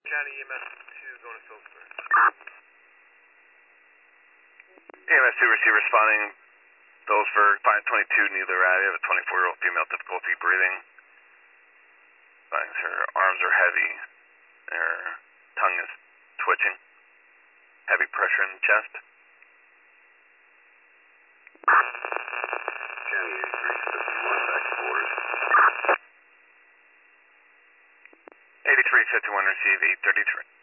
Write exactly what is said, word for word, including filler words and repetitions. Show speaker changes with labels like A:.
A: County E M S two going to Phillipsburg.
B: E M S two receive responding. Phillipsburg, five twenty-two, Needler Ave. You have a twenty-four-year-old female, difficulty breathing. Her arms are heavy. Her tongue is twitching. Heavy pressure in the chest.
C: County eighty-three fifty-one, back to orders.
B: eighty-three fifty-one, receive eight thirty-three.